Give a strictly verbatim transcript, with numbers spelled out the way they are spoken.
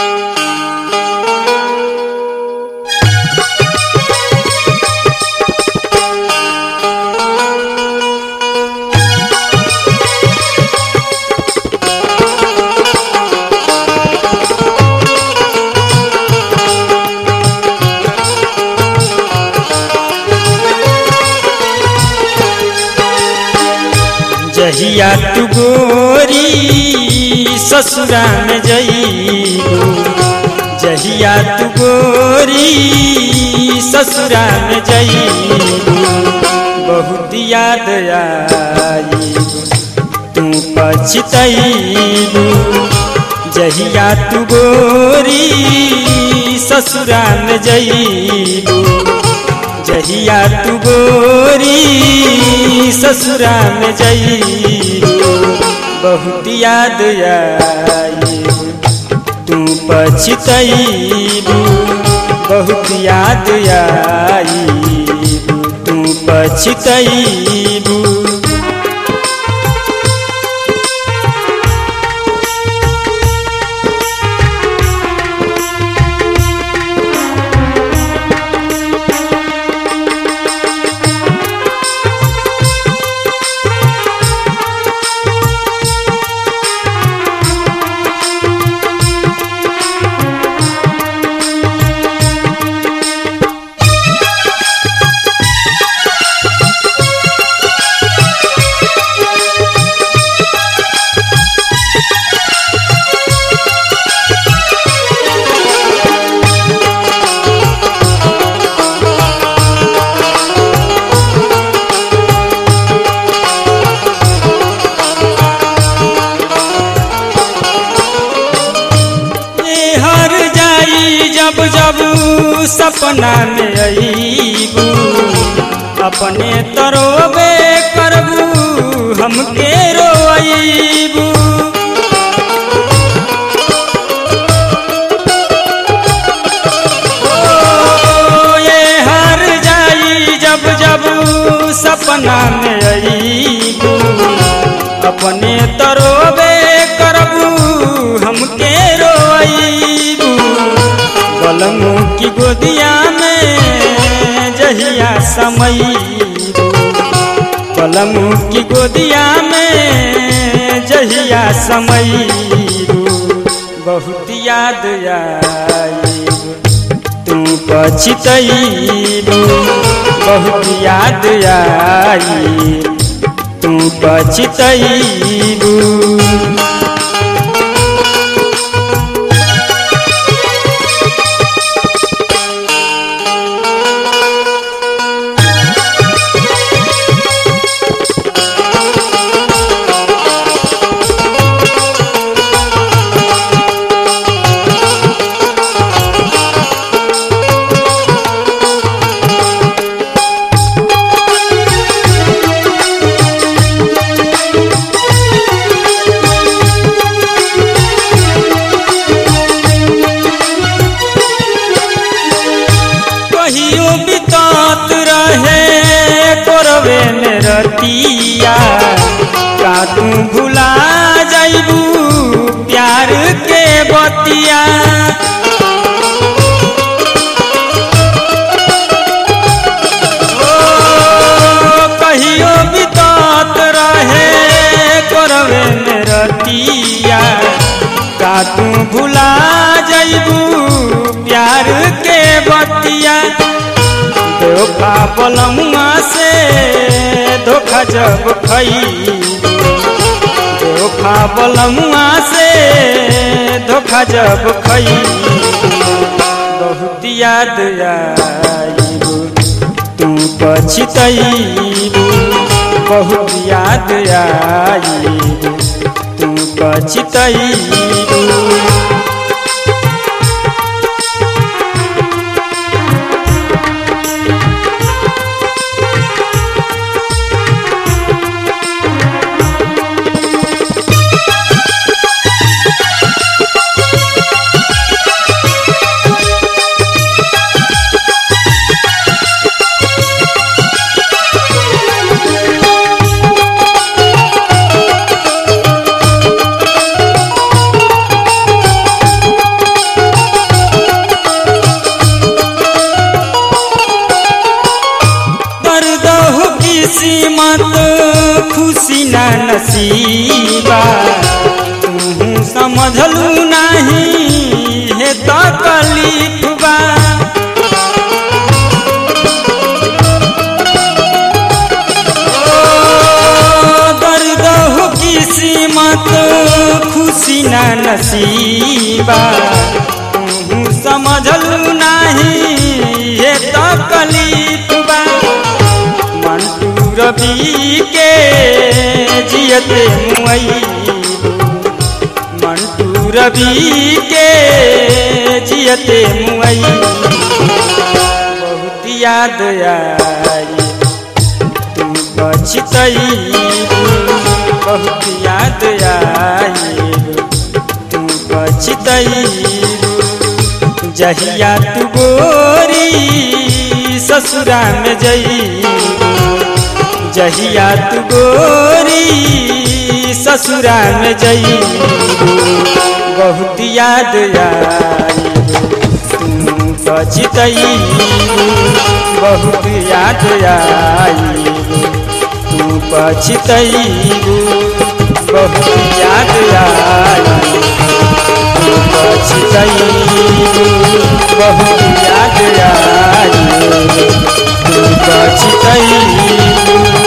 जहिया तू गोरी ससुरा में जइबू, जहिया तू गोरी ससुरा में जइबू, बहुत याद आईबू तू पछतइबू। जहिया तू गोरी ससुरा में जइबू, जहिया तू गोरी ससुरा में जइबू, बहुत याद आईबू तू पछतइबू, बहुत याद आईबू तू पछतइबू। जब जब सपना में अईबू, अपने तरोबे करबू हमके रोईबू। ओ ये हर जाई जब जब सपना में अईबू, अपने तरोबे करबू हमके रोईबू। पलमों की गोदिया में जहिया समईबू, पलमों की गोदिया में जहिया समईबू, बहुत याद आईबू तू पछतइबू, बहुत याद आईबू तू पछतइबू। रतिया का तू भुला जाइबू प्यार के बतिया। ओ कहियो बितात रहे करवे में रतिया, का तू भुला जाइबू प्यार के बतिया। धोखा पलमुआ से धोखा जब खइबू, धोखा पलमुआ से धोखा जब खइबू, बहुत याद आईबू तू पछतइबू, बहुत याद आईबू तू पछतइबू। नसीबा तू समझलू नहीं है तकलीफ बा। दर्द हो किस्मत खुशी ना नसीबा तू समझलू नहीं है तकलीफ बा। मंटू रवि के जियते मुआइबू मंटू रवि के जियते मुआइबू बहुत याद आई तू पछतैबू बहुत याद आई तू पछतैबू जहिया तू गोरी ससुरा में जइबू जहिया तू गोरी ससुरा में जइबू बहुत याद आई तू पछतैबू बहुत याद आई तू पछतैबू बहुत याद आई तू पछतैबू बहुत याद आई तू पछतैबू